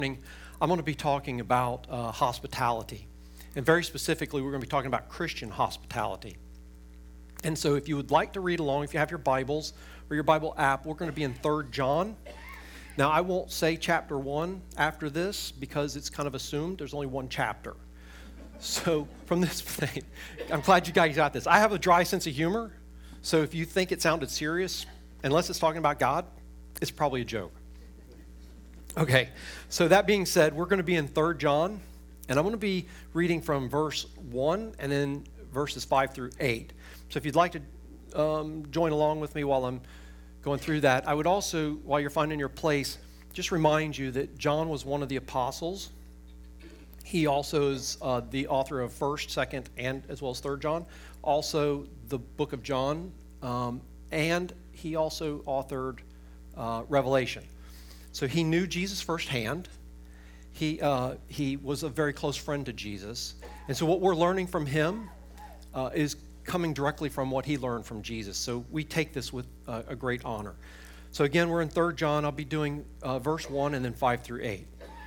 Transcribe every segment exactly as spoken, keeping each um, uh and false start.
I'm going to be talking about uh, hospitality. And very specifically, we're going to be talking about Christian hospitality. And so if you would like to read along, if you have your Bibles or your Bible app, we're going to be in Third John. Now, I won't say chapter one after this because it's kind of assumed there's only one chapter. So from this thing, I'm glad you guys got this. I have a dry sense of humor, so if you think it sounded serious, unless it's talking about God, it's probably a joke. Okay, so that being said, we're going to be in Third John, and I'm going to be reading from verse one and then verses five through eight. So if you'd like to um, join along with me while I'm going through that, I would also, while you're finding your place, just remind you that John was one of the apostles. He also is uh, the author of First, Second, and as well as Third John. Also, the book of John, um, and he also authored uh, Revelation. So he knew Jesus firsthand. He uh, he was a very close friend to Jesus, and so what we're learning from him uh, is coming directly from what he learned from Jesus. So we take this with uh, a great honor. So again, we're in Third John. I'll be doing uh, verse one and then five through eight.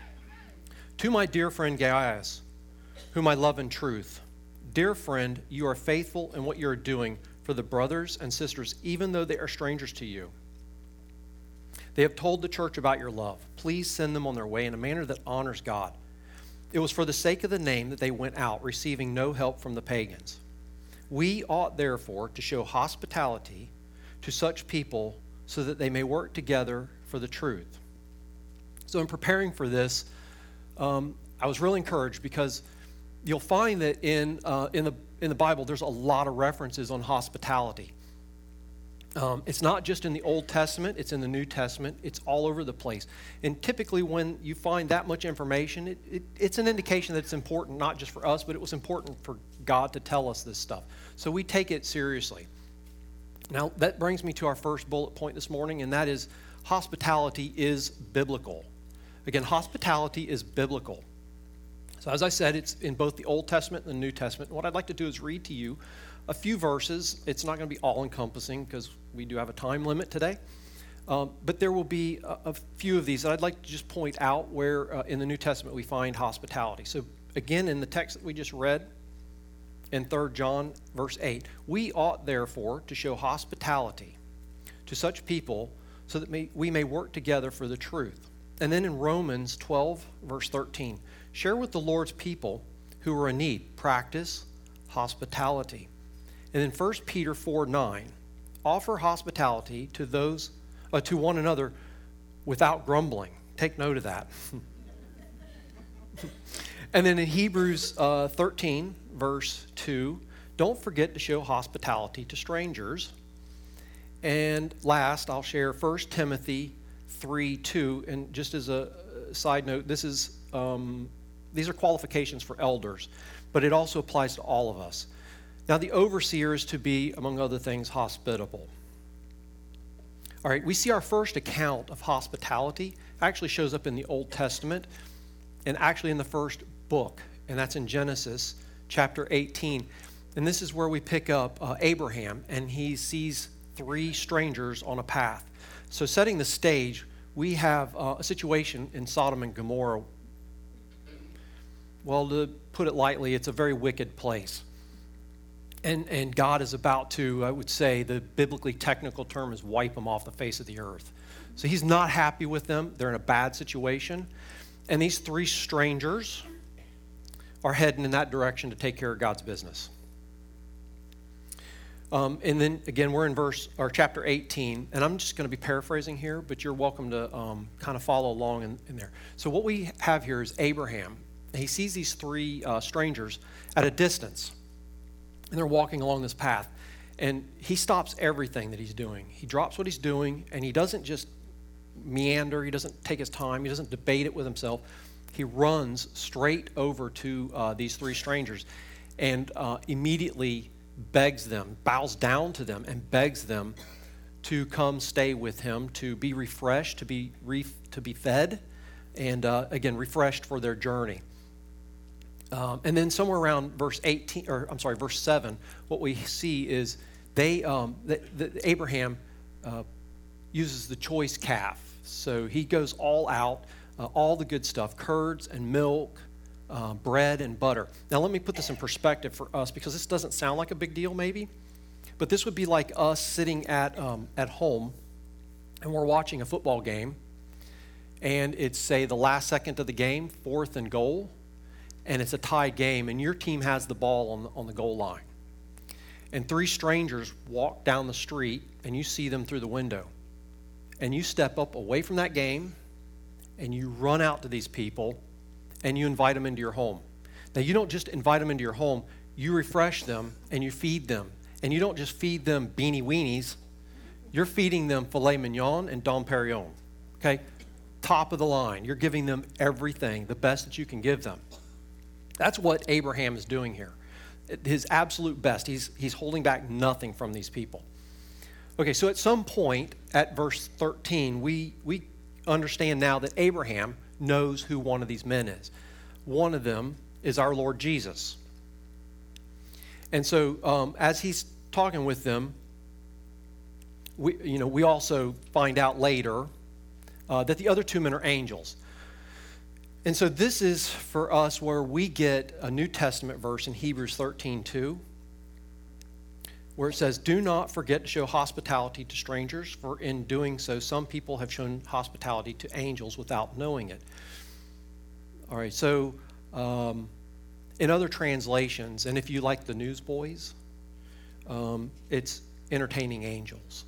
To my dear friend Gaius, whom I love in truth, dear friend, you are faithful in what you are doing for the brothers and sisters, even though they are strangers to you. They have told the church about your love. Please send them on their way in a manner that honors God. It was for the sake of the name that they went out, receiving no help from the pagans. We ought, therefore, to show hospitality to such people so that they may work together for the truth. So in preparing for this, um, I was really encouraged because you'll find that in uh, in the in the Bible, there's a lot of references on hospitality. Um, it's not just in the Old Testament, it's in the New Testament, it's all over the place. And typically when you find that much information, it, it, it's an indication that it's important, not just for us, but it was important for God to tell us this stuff. So we take it seriously. Now, that brings me to our first bullet point this morning, and that is hospitality is biblical. Again, hospitality is biblical. So as I said, it's in both the Old Testament and the New Testament. What I'd like to do is read to you a few verses. It's not going to be all-encompassing because we do have a time limit today. Um, but there will be a, a few of these that I'd like to just point out where uh, in the New Testament we find hospitality. So again, in the text that we just read in Third John, verse eight, we ought therefore to show hospitality to such people so that may, we may work together for the truth. And then in Romans twelve, verse thirteen, share with the Lord's people who are in need, practice hospitality. And then First Peter four nine, offer hospitality to those, uh, to one another without grumbling. Take note of that. And then in Hebrews uh, thirteen, verse two, don't forget to show hospitality to strangers. And last, I'll share First Timothy three two, and just as a side note, this is um, these are qualifications for elders, but it also applies to all of us. Now, the overseer is to be, among other things, hospitable. All right, we see our first account of hospitality actually shows up in the Old Testament and actually in the first book, and that's in Genesis chapter eighteen. And this is where we pick up uh, Abraham, and he sees three strangers on a path. So setting the stage, we have uh, a situation in Sodom and Gomorrah. Well, to put it lightly, it's a very wicked place. And and God is about to, I would say, the biblically technical term is wipe them off the face of the earth. So he's not happy with them. They're in a bad situation. And these three strangers are heading in that direction to take care of God's business. Um, and then, again, we're in verse or chapter eighteen. And I'm just going to be paraphrasing here, but you're welcome to um, kind of follow along in, in there. So what we have here is Abraham. He sees these three uh, strangers at a distance. And they're walking along this path. And he stops everything that he's doing. He drops what he's doing, and he doesn't just meander. He doesn't take his time. He doesn't debate it with himself. He runs straight over to uh, these three strangers and uh, immediately begs them, bows down to them, and begs them to come stay with him, to be refreshed, to be re- to be fed, and uh, again, refreshed for their journey. Um, and then somewhere around verse eighteen, or I'm sorry, verse seven, what we see is they, um, the, the, Abraham uh, uses the choice calf. So he goes all out. uh, all the good stuff, curds and milk, uh, bread and butter. Now let me put this in perspective for us, because this doesn't sound like a big deal maybe, but this would be like us sitting at, um, at home and we're watching a football game, and it's, say, the last second of the game, fourth and goal, and it's a tie game, and your team has the ball on the, on the goal line. And three strangers walk down the street, and you see them through the window. And you step up away from that game, and you run out to these people, and you invite them into your home. Now, you don't just invite them into your home, you refresh them, and you feed them. And you don't just feed them beanie weenies, you're feeding them filet mignon and Dom Perignon, okay? Top of the line. You're giving them everything, the best that you can give them. That's what Abraham is doing here. His absolute best. He's, he's holding back nothing from these people. Okay, so at some point at verse thirteen, we, we understand now that Abraham knows who one of these men is. One of them is our Lord Jesus. And so um, as he's talking with them, we, you know, we also find out later uh, that the other two men are angels. And so this is for us where we get a New Testament verse in Hebrews thirteen two, where it says, "Do not forget to show hospitality to strangers, for in doing so, some people have shown hospitality to angels without knowing it." All right, so um, in other translations, and if you like the Newsboys, um, it's entertaining angels.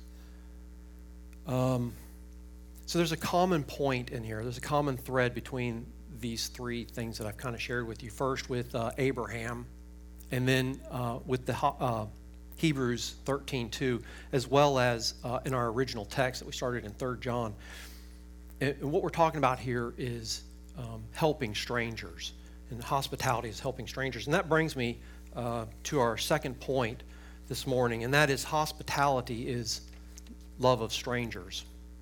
Um, so there's a common point in here. There's a common thread between these three things that I've kind of shared with you. First with uh, Abraham, and then uh, with the uh, Hebrews thirteen two, as well as uh, in our original text that we started in Third John. And, and what we're talking about here is um, helping strangers, and hospitality is helping strangers. And that brings me uh, to our second point this morning, and that is hospitality is love of strangers.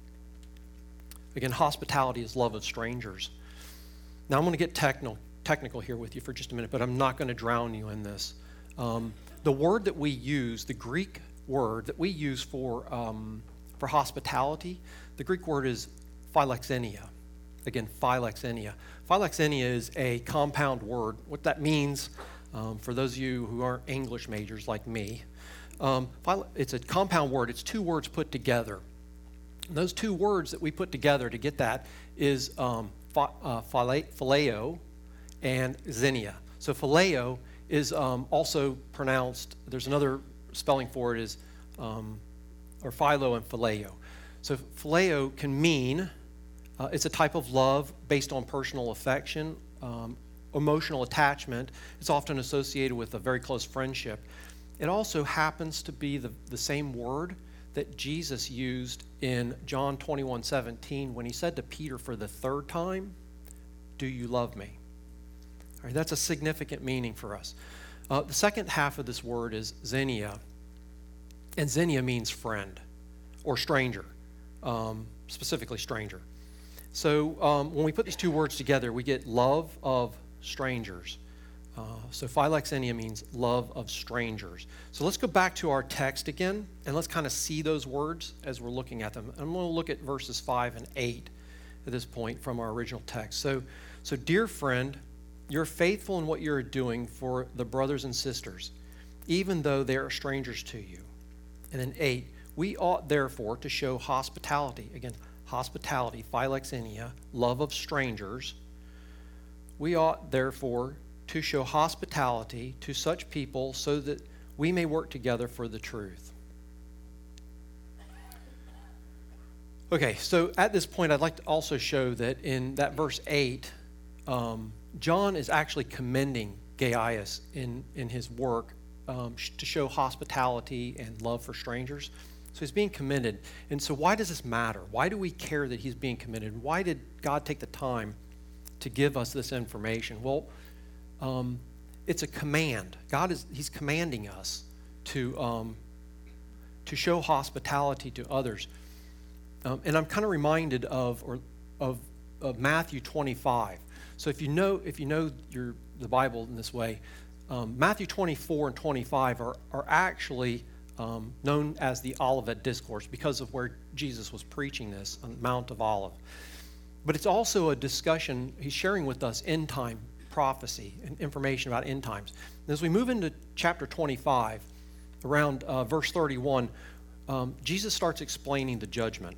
Again, hospitality is love of strangers. Now, I'm going to get technical, technical here with you for just a minute, but I'm not going to drown you in this. Um, the word that we use, the Greek word that we use for, um, for hospitality, the Greek word is philoxenia. Again, philoxenia. Philoxenia is a compound word. What that means, um, for those of you who aren't English majors like me, um, it's a compound word. It's two words put together. And those two words that we put together to get that is um, ph- uh, phileo and xenia. So phileo is um, also pronounced, there's another spelling for it, is um, or philo and phileo. So phileo can mean, uh, it's a type of love based on personal affection, um, emotional attachment. It's often associated with a very close friendship. It also happens to be the, the same word that Jesus used in John twenty-one seventeen when he said to Peter for the third time, "Do you love me?" All right, that's a significant meaning for us. Uh, the second half of this word is xenia, and xenia means friend or stranger, um, specifically stranger. So um, when we put these two words together, we get love of strangers. Uh, so philoxenia means love of strangers. So let's go back to our text again, and let's kind of see those words as we're looking at them. I'm going to look at verses five and eight at this point from our original text. So, so dear friend, you're faithful in what you're doing for the brothers and sisters, even though they are strangers to you. And then eight, we ought therefore to show hospitality. Again, hospitality, philoxenia, love of strangers. We ought therefore to show hospitality to such people so that we may work together for the truth. Okay, so at this point, I'd like to also show that in that verse eight, um, John is actually commending Gaius in, in his work um, sh- to show hospitality and love for strangers. So he's being commended. And so why does this matter? Why do we care that he's being commended? Why did God take the time to give us this information? Well, Um, it's a command. God is, he's commanding us to, um, to show hospitality to others. Um, and I'm kind of reminded of, or, of, of Matthew twenty-five. So if you know, if you know your, the Bible in this way, um, Matthew twenty-four and twenty-five are, are actually um, known as the Olivet Discourse because of where Jesus was preaching this on the Mount of Olives. but it's also a discussion. He's sharing with us end time prophecy and information about end times. And as we move into chapter twenty-five, around uh, verse thirty-one, um, Jesus starts explaining the judgment.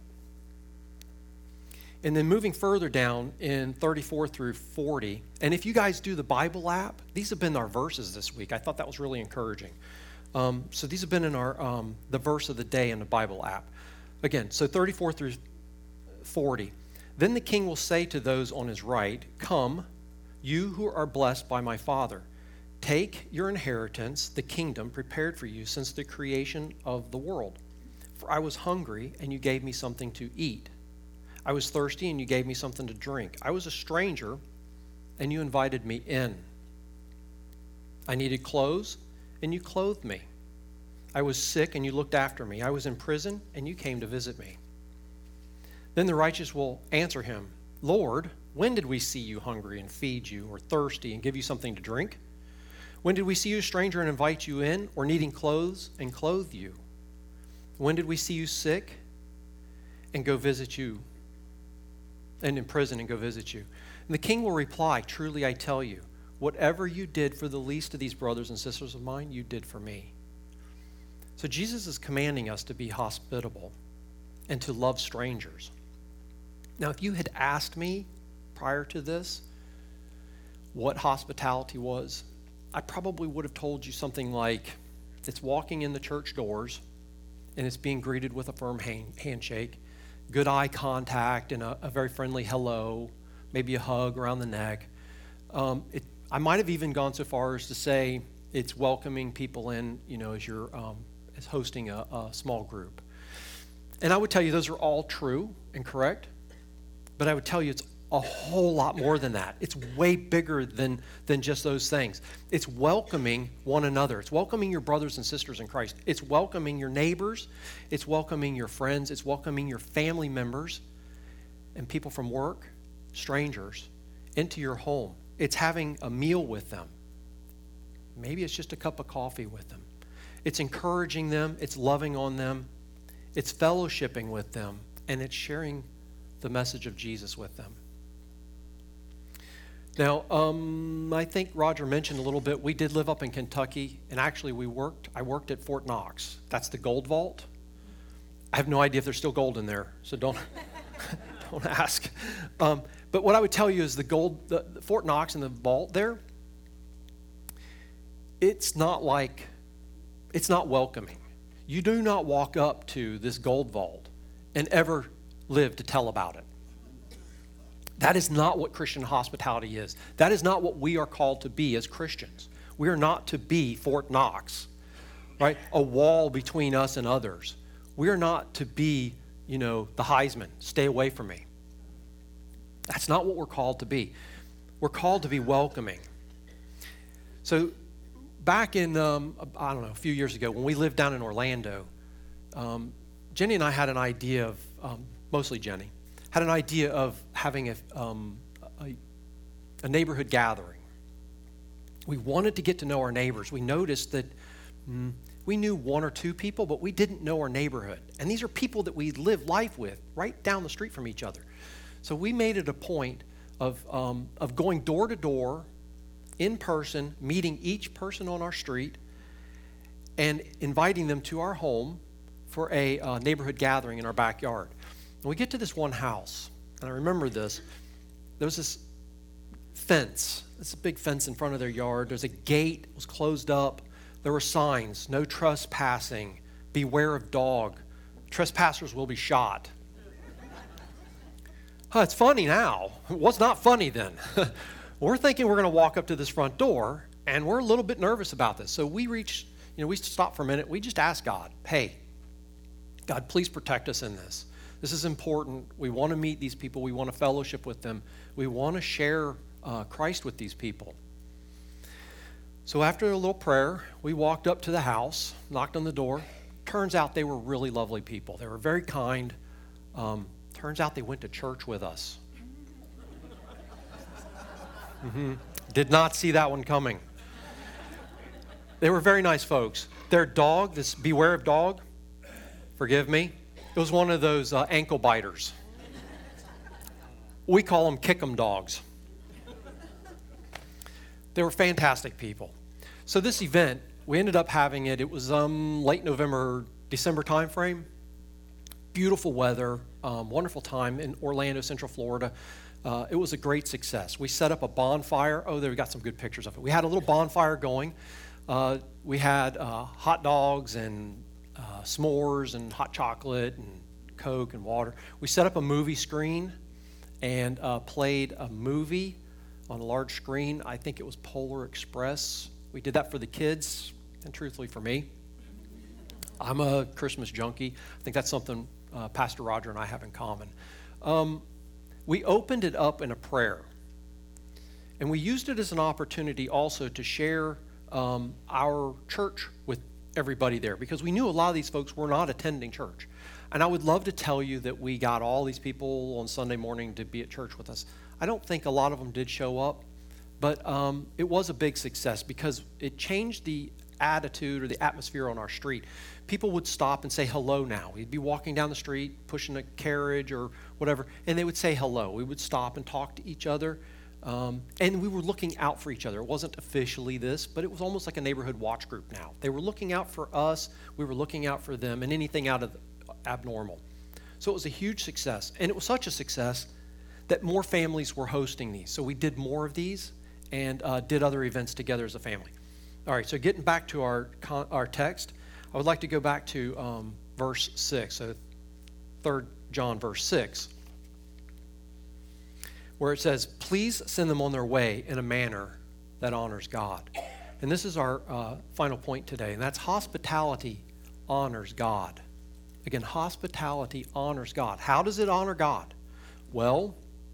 And then moving further down in thirty-four through forty, and if you guys do the Bible app, these have been our verses this week. I thought that was really encouraging. Um, so these have been in our um, the verse of the day in the Bible app. Again, so thirty-four through forty. Then the king will say to those on his right, "Come, you who are blessed by my Father. Take your inheritance, the kingdom prepared for you since the creation of the world. For I was hungry, and you gave me something to eat. I was thirsty, and you gave me something to drink. I was a stranger, and you invited me in. I needed clothes, and you clothed me. I was sick, and you looked after me. I was in prison, and you came to visit me." Then the righteous will answer him, "Lord, when did we see you hungry and feed you, or thirsty and give you something to drink? When did we see you a stranger and invite you in, or needing clothes and clothe you? When did we see you sick and go visit you, and in prison and go visit you?" And the king will reply, "Truly I tell you, whatever you did for the least of these brothers and sisters of mine, you did for me." So Jesus is commanding us to be hospitable and to love strangers. Now, if you had asked me prior to this what hospitality was, I probably would have told you something like, it's walking in the church doors and it's being greeted with a firm hand, handshake, good eye contact and a, a very friendly hello, maybe a hug around the neck. Um, it, I might have even gone so far as to say it's welcoming people in, you know, as you're um, as hosting a, a small group. And I would tell you those are all true and correct, but I would tell you it's a whole lot more than that. It's way bigger than, than just those things. It's welcoming one another. It's welcoming your brothers and sisters in Christ. It's welcoming your neighbors. It's welcoming your friends. It's welcoming your family members and people from work, strangers, into your home. It's having a meal with them. Maybe it's just a cup of coffee with them. It's encouraging them. It's loving on them. It's fellowshipping with them. And it's sharing the message of Jesus with them. Now, um, I think Roger mentioned a little bit, we did live up in Kentucky, and actually we worked, I worked at Fort Knox. That's the gold vault. I have no idea if there's still gold in there, so don't, don't ask. Um, but what I would tell you is the gold, the, the Fort Knox and the vault there, it's not like, it's not welcoming. You do not walk up to this gold vault and ever live to tell about it. That is not what Christian hospitality is. That is not what we are called to be as Christians. We are not to be Fort Knox, right? A wall between us and others. We are not to be, you know, the Heisman. Stay away from me. That's not what we're called to be. We're called to be welcoming. So back in, um, I don't know, a few years ago when we lived down in Orlando, um, Jenny and I had an idea of, um, mostly Jenny, had an idea of having a, um, a, a neighborhood gathering. We wanted to get to know our neighbors. We noticed that mm, we knew one or two people, but we didn't know our neighborhood. And these are people that we live life with right down the street from each other. So we made it a point of, um, of going door to door, in person, meeting each person on our street, and inviting them to our home for a uh, neighborhood gathering in our backyard. And we get to this one house, and I remember this. There was this fence. It's a big fence in front of their yard. There's a gate. It was closed up. There were signs, no trespassing, beware of dog, trespassers will be shot. Huh, it's funny now. It was not funny then. We're thinking we're going to walk up to this front door, and we're a little bit nervous about this. So we reach, you know, we stop for a minute. We just ask God, hey, God, please protect us in this. This is important. We want to meet these people. We want to fellowship with them. We want to share uh, Christ with these people. So after a little prayer, we walked up to the house, knocked on the door. Turns out they were really lovely people. They were very kind. Um, turns out they went to church with us. Mm-hmm. Did not see that one coming. They were very nice folks. Their dog, this beware of dog, forgive me, it was one of those uh, ankle biters. We call them kick 'em dogs. They were fantastic people. So this event, we ended up having it, it was um, late November, December timeframe. Beautiful weather, um, wonderful time in Orlando, Central Florida. Uh, it was a great success. We set up a bonfire. Oh, there we got some good pictures of it. We had a little bonfire going. Uh, we had uh, hot dogs and uh, s'mores and hot chocolate and Coke and water. We set up a movie screen and uh, played a movie on a large screen. I think it was Polar Express. We did that for the kids and truthfully for me. I'm a Christmas junkie. I think that's something uh, Pastor Roger and I have in common. Um, we opened it up in a prayer. And we used it as an opportunity also to share um, our church with everybody there because we knew a lot of these folks were not attending church. And I would love to tell you that we got all these people on Sunday morning to be at church with us. I don't think a lot of them did show up, but um, it was a big success because it changed the attitude or the atmosphere on our street. People would stop and say hello now. We'd be walking down the street, pushing a carriage or whatever, and they would say hello. We would stop and talk to each other, um, and we were looking out for each other. It wasn't officially this, but it was almost like a neighborhood watch group now. They were looking out for us, we were looking out for them, and anything out of the abnormal. So it was a huge success, and it was such a success that more families were hosting these. So we did more of these and uh, did other events together as a family. All right, so getting back to our our text, I would like to go back to um, verse six, so Third John verse six, where it says, please send them on their way in a manner that honors God. And this is our uh, final point today, and that's hospitality honors God. Again, hospitality honors God. How does it honor God? Well,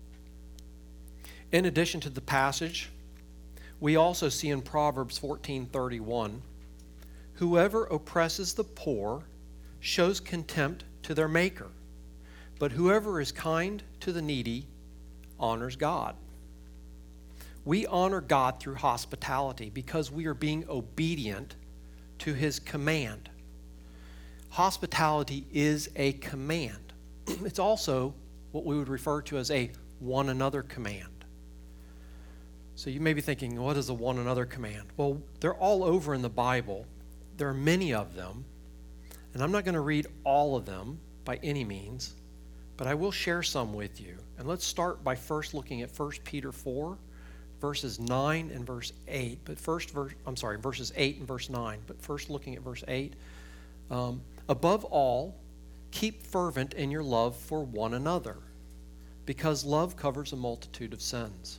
in addition to the passage, we also see in Proverbs fourteen thirty-one, whoever oppresses the poor shows contempt to their maker, but whoever is kind to the needy honors God. We honor God through hospitality because we are being obedient to his command. Hospitality is a command. It's also what we would refer to as a one another command. So you may be thinking, what is a one another command? Well, they're all over in the Bible. There are many of them, and I'm not going to read all of them by any means, but I will share some with you. And let's start by first looking at First Peter four, verses nine and verse eight. But first, verse, I'm sorry, verses eight and verse nine. But first looking at verse eight. Um, Above all, keep fervent in your love for one another, because love covers a multitude of sins.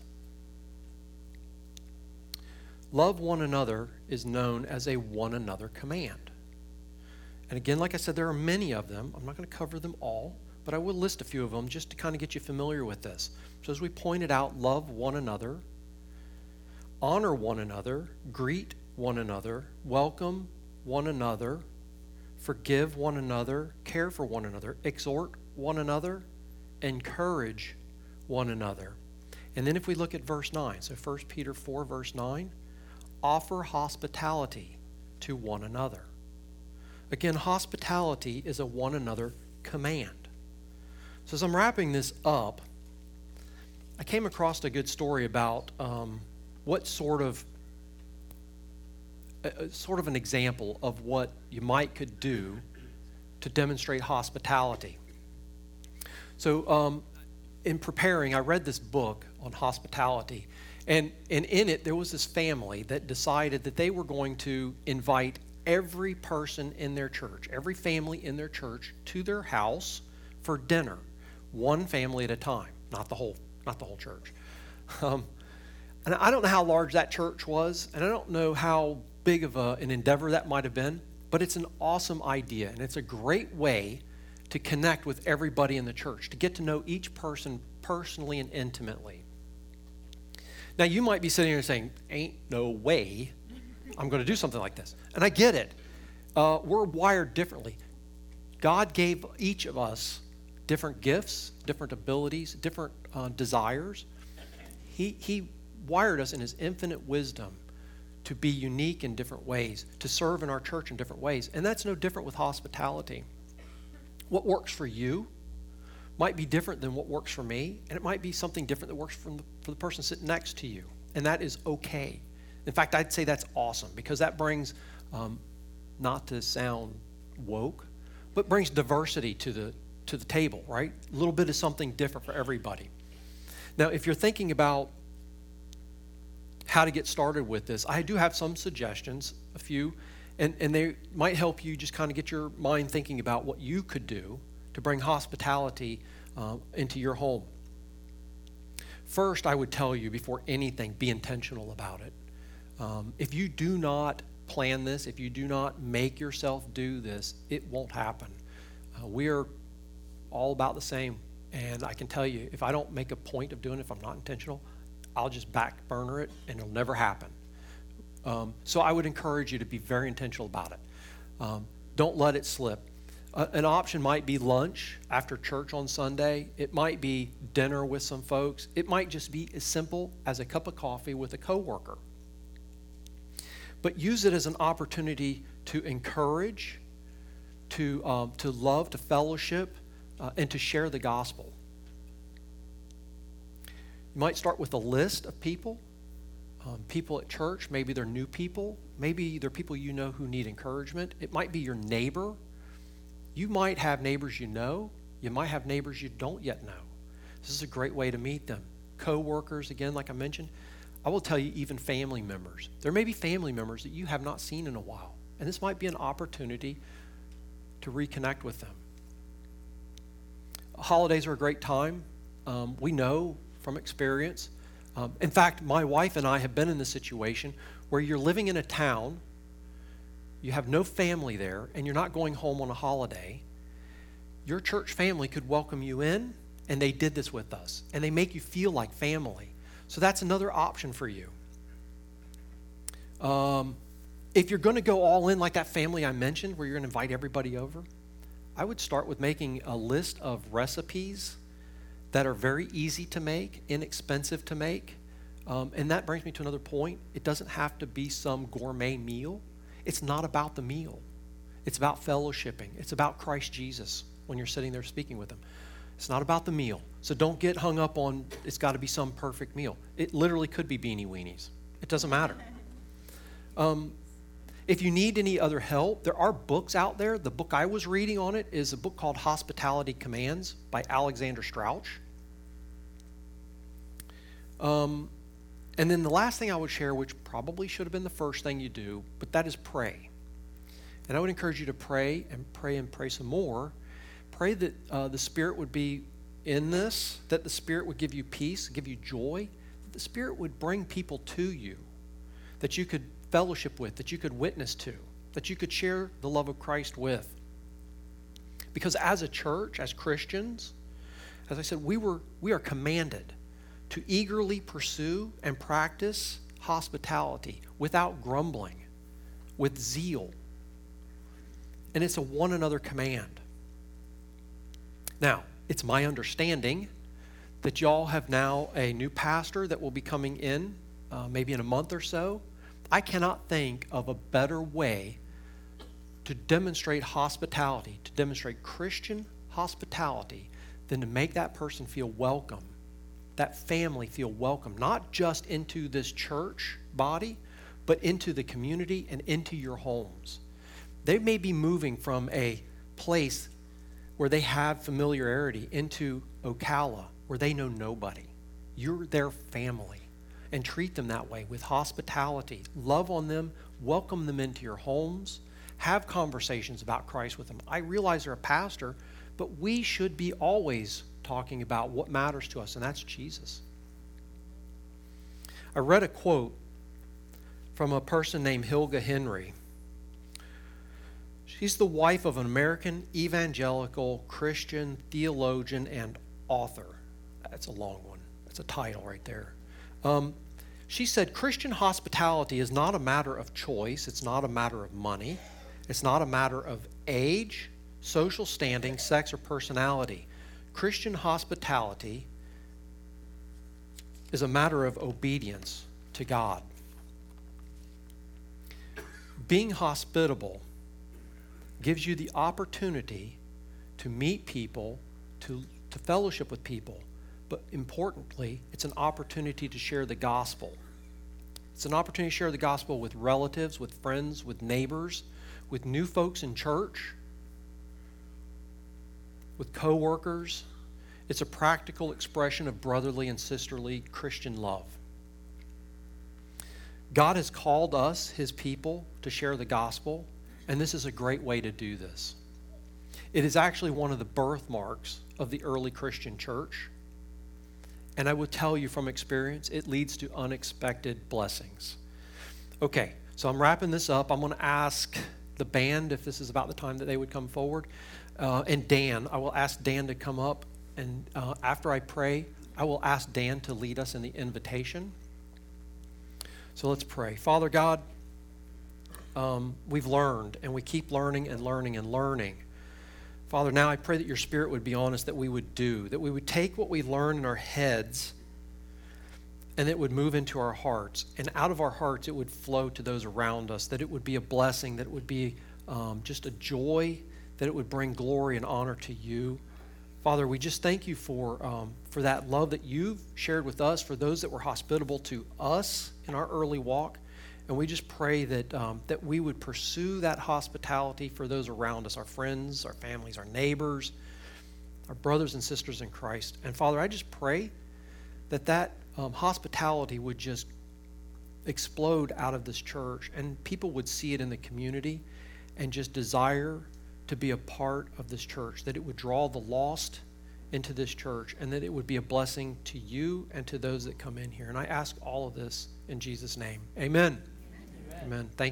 Love one another is known as a one another command. And again, like I said, there are many of them. I'm not going to cover them all, but I will list a few of them just to kind of get you familiar with this. So as we pointed out, love one another, honor one another, greet one another, welcome one another, forgive one another, care for one another, exhort one another, encourage one another. And then if we look at verse nine, so First Peter four, verse nine, offer hospitality to one another. Again, hospitality is a one another command. So as I'm wrapping this up, I came across a good story about um, what sort of A, sort of an example of what you might could do to demonstrate hospitality. So um, in preparing, I read this book on hospitality, and, and in it there was this family that decided that they were going to invite every person in their church, every family in their church, to their house for dinner, one family at a time, not the whole, not the whole church. Um, and I don't know how large that church was, and I don't know how big of a, an endeavor that might have been, but it's an awesome idea, and it's a great way to connect with everybody in the church, to get to know each person personally and intimately. Now, you might be sitting here saying, ain't no way I'm going to do something like this. And I get it. Uh, we're wired differently. God gave each of us different gifts, different abilities, different uh, desires. He, he wired us in his infinite wisdom to be unique in different ways, to serve in our church in different ways. And that's no different with hospitality. What works for you might be different than what works for me, and it might be something different that works for the, for the person sitting next to you. And that is okay. In fact, I'd say that's awesome, because that brings, um, not to sound woke, but brings diversity to the to the table, right? A little bit of something different for everybody. Now, if you're thinking about how to get started with this, I do have some suggestions, a few, and, and they might help you just kind of get your mind thinking about what you could do to bring hospitality uh, into your home. First, I would tell you before anything, be intentional about it. Um, if you do not plan this, if you do not make yourself do this, it won't happen. Uh, we are all about the same. And I can tell you, if I don't make a point of doing it, if I'm not intentional, I'll just back burner it and it'll never happen. Um, so I would encourage you to be very intentional about it. Um, don't let it slip. Uh, an option might be lunch after church on Sunday. It might be dinner with some folks. It might just be as simple as a cup of coffee with a coworker. But use it as an opportunity to encourage, to, um, to love, to fellowship, Uh, and to share the gospel. You might start with a list of people, um, people at church. Maybe they're new people. Maybe they're people you know who need encouragement. It might be your neighbor. You might have neighbors you know. You might have neighbors you don't yet know. This is a great way to meet them. Co-workers, again, like I mentioned. I will tell you, even family members. There may be family members that you have not seen in a while, and this might be an opportunity to reconnect with them. Holidays are a great time. Um, we know from experience. Um, in fact, my wife and I have been in this situation where you're living in a town, you have no family there, and you're not going home on a holiday. Your church family could welcome you in, and they did this with us, and they make you feel like family. So that's another option for you. Um, if you're going to go all in like that family I mentioned, where you're going to invite everybody over, I would start with making a list of recipes that are very easy to make, inexpensive to make. Um, and that brings me to another point. It doesn't have to be some gourmet meal. It's not about the meal. It's about fellowshipping. It's about Christ Jesus when you're sitting there speaking with him. It's not about the meal. So don't get hung up on it's got to be some perfect meal. It literally could be Beanie Weenies. It doesn't matter. Um, If you need any other help, there are books out there. The book I was reading on it is a book called Hospitality Commands by Alexander Strauch. Um, and then the last thing I would share, which probably should have been the first thing you do, but that is pray. And I would encourage you to pray and pray and pray some more. Pray that uh, the Spirit would be in this, that the Spirit would give you peace, give you joy, that the Spirit would bring people to you, that you could fellowship with, that you could witness to, that you could share the love of Christ with. Because as a church, as Christians, as I said, we were we are commanded to eagerly pursue and practice hospitality without grumbling, with zeal. And it's a one another command. Now, it's my understanding that y'all have now a new pastor that will be coming in uh, maybe in a month or so. I cannot think of a better way to demonstrate hospitality, to demonstrate Christian hospitality, than to make that person feel welcome, that family feel welcome, not just into this church body, but into the community and into your homes. They may be moving from a place where they have familiarity into Ocala, where they know nobody. You're their family. And treat them that way with hospitality. Love on them, welcome them into your homes, have conversations about Christ with them. I realize they're a pastor, but we should be always talking about what matters to us, and that's Jesus. I read a quote from a person named Hilga Henry. She's the wife of an American evangelical Christian theologian and author. That's a long one. That's a title right there. Um, she said, Christian hospitality is not a matter of choice. It's not a matter of money. It's not a matter of age, social standing, sex, or personality. Christian hospitality is a matter of obedience to God. Being hospitable gives you the opportunity to meet people, to to fellowship with people, but importantly, it's an opportunity to share the gospel. It's an opportunity to share the gospel with relatives, with friends, with neighbors, with new folks in church, with coworkers. It's a practical expression of brotherly and sisterly Christian love. God has called us, his people, to share the gospel, and this is a great way to do this. It is actually one of the birthmarks of the early Christian church. And I will tell you from experience, it leads to unexpected blessings. Okay, so I'm wrapping this up. I'm going to ask the band if this is about the time that they would come forward. Uh, and Dan, I will ask Dan to come up. And uh, after I pray, I will ask Dan to lead us in the invitation. So let's pray. Father God, um, we've learned, and we keep learning and learning and learning. Father, now I pray that your Spirit would be on us, that we would do, that we would take what we learn in our heads and it would move into our hearts. And out of our hearts, it would flow to those around us, that it would be a blessing, that it would be um, just a joy, that it would bring glory and honor to you. Father, we just thank you for, um, for that love that you've shared with us, for those that were hospitable to us in our early walk. And we just pray that um, that we would pursue that hospitality for those around us, our friends, our families, our neighbors, our brothers and sisters in Christ. And Father, I just pray that that um, hospitality would just explode out of this church and people would see it in the community and just desire to be a part of this church, that it would draw the lost into this church and that it would be a blessing to you and to those that come in here. And I ask all of this in Jesus' name. Amen. Amen. Amen. Thank you.